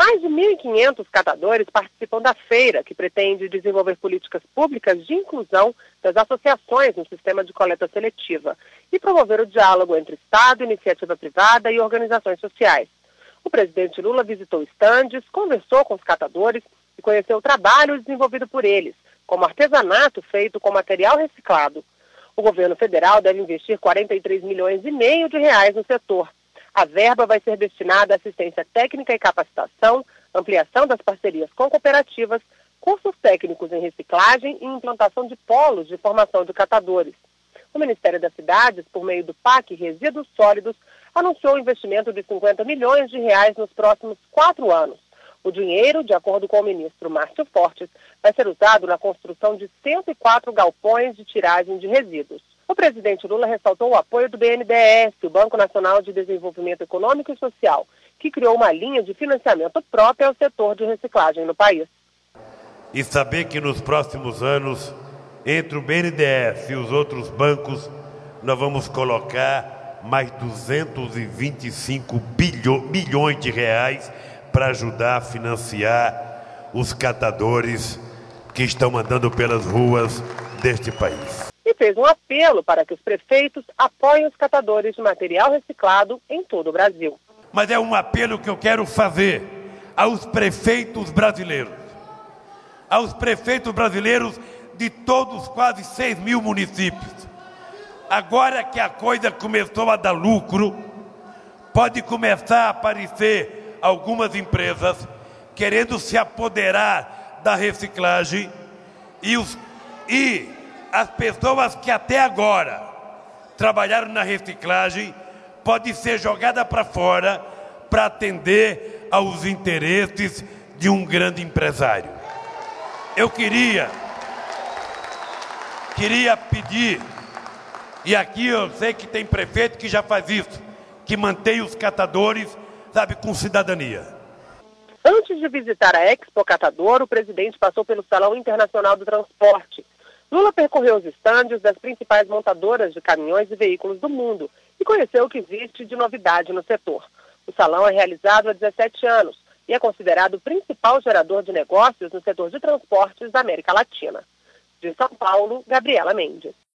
Mais de 1.500 catadores participam da feira, que pretende desenvolver políticas públicas de inclusão das associações no sistema de coleta seletiva e promover o diálogo entre Estado, iniciativa privada e organizações sociais. O presidente Lula visitou estandes, conversou com os catadores e conheceu o trabalho desenvolvido por eles, como artesanato feito com material reciclado. O governo federal deve investir 43,5 milhões de reais no setor. A verba vai ser destinada à assistência técnica e capacitação, ampliação das parcerias com cooperativas, cursos técnicos em reciclagem e implantação de polos de formação de catadores. O Ministério das Cidades, por meio do PAC Resíduos Sólidos, anunciou um investimento de 50 milhões de reais nos próximos 4 anos. O dinheiro, de acordo com o ministro Márcio Fortes, vai ser usado na construção de 104 galpões de tiragem de resíduos. O presidente Lula ressaltou o apoio do BNDES, o Banco Nacional de Desenvolvimento Econômico e Social, que criou uma linha de financiamento própria ao setor de reciclagem no país. E saber que nos próximos anos, entre o BNDES e os outros bancos, nós vamos colocar mais 225 bilhões de reais para ajudar a financiar os catadores que estão andando pelas ruas deste país. E fez um apelo para que os prefeitos apoiem os catadores de material reciclado em todo o Brasil. Mas é um apelo que eu quero fazer aos prefeitos brasileiros. Aos prefeitos brasileiros de todos quase 6 mil municípios. Agora que a coisa começou a dar lucro, pode começar a aparecer algumas empresas querendo se apoderar da reciclagem e as pessoas que até agora trabalharam na reciclagem podem ser jogadas para fora para atender aos interesses de um grande empresário. Eu queria pedir, e aqui eu sei que tem prefeito que já faz isso, que mantém os catadores, com cidadania. Antes de visitar a Expo Catador, o presidente passou pelo Salão Internacional do Transporte. Lula percorreu os estandes das principais montadoras de caminhões e veículos do mundo e conheceu o que existe de novidade no setor. O salão é realizado há 17 anos e é considerado o principal gerador de negócios no setor de transportes da América Latina. De São Paulo, Gabriela Mendes.